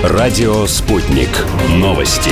Радио «Спутник». Новости.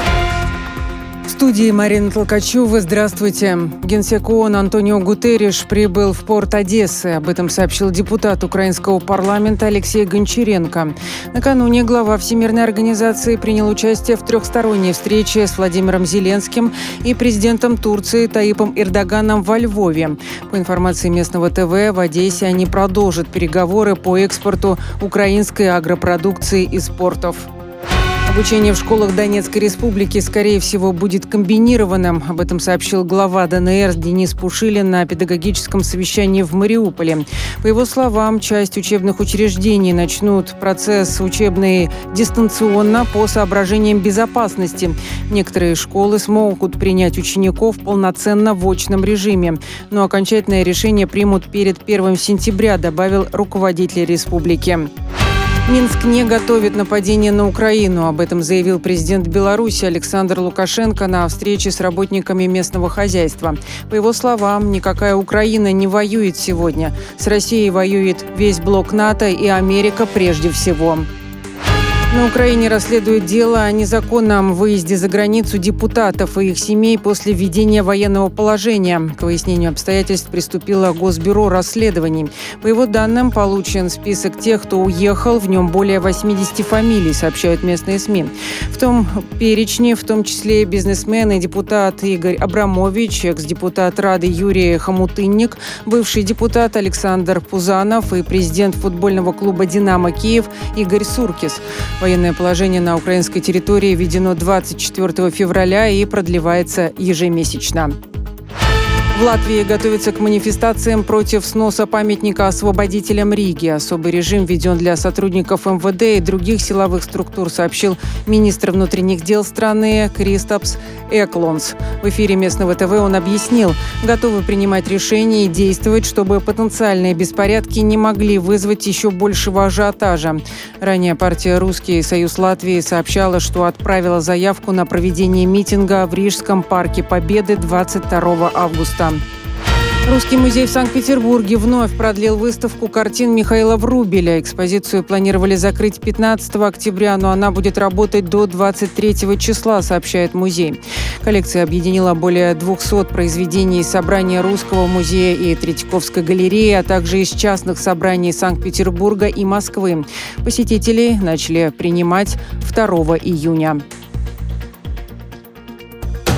В студии Марина Толкачева. Здравствуйте. Генсек ООН Антонио Гутерриш прибыл в порт Одессы. Об этом сообщил депутат украинского парламента Алексей Гончаренко. Накануне глава Всемирной организации принял участие в трехсторонней встрече с Владимиром Зеленским и президентом Турции Таипом Эрдоганом во Львове. По информации местного ТВ, в Одессе они продолжат переговоры по экспорту украинской агропродукции из портов. Обучение в школах Донецкой республики, скорее всего, будет комбинированным. Об этом сообщил глава ДНР Денис Пушилин на педагогическом совещании в Мариуполе. По его словам, часть учебных учреждений начнут процесс учебный дистанционно по соображениям безопасности. Некоторые школы смогут принять учеников полноценно в очном режиме. Но окончательное решение примут перед 1 сентября, добавил руководитель республики. Минск не готовит нападение на Украину. Об этом заявил президент Беларуси Александр Лукашенко на встрече с работниками местного хозяйства. По его словам, никакая Украина не воюет сегодня. С Россией воюет весь блок НАТО и Америка прежде всего. На Украине расследуют дело о незаконном выезде за границу депутатов и их семей после введения военного положения. К выяснению обстоятельств приступило Госбюро расследований. По его данным, получен список тех, кто уехал. В нем более 80 фамилий, сообщают местные СМИ. В том перечне, в том числе бизнесмен и депутат Игорь Абрамович, экс-депутат Рады Юрий Хомутынник, бывший депутат Александр Пузанов и президент футбольного клуба «Динамо Киев» Игорь Суркис. Военное положение на украинской территории введено 24 февраля и продлевается ежемесячно. В Латвии готовятся к манифестациям против сноса памятника освободителям Риги. Особый режим введен для сотрудников МВД и других силовых структур, сообщил министр внутренних дел страны Кристапс Эклонс. В эфире местного ТВ он объяснил, готовы принимать решения и действовать, чтобы потенциальные беспорядки не могли вызвать еще большего ажиотажа. Ранее партия «Русский союз Латвии» сообщала, что отправила заявку на проведение митинга в Рижском парке Победы 22 августа. Русский музей в Санкт-Петербурге вновь продлил выставку картин Михаила Врубеля. Экспозицию планировали закрыть 15 октября, но она будет работать до 23 числа, сообщает музей. Коллекция объединила более 200 произведений из собрания Русского музея и Третьяковской галереи, а также из частных собраний Санкт-Петербурга и Москвы. Посетителей начали принимать 2 июня.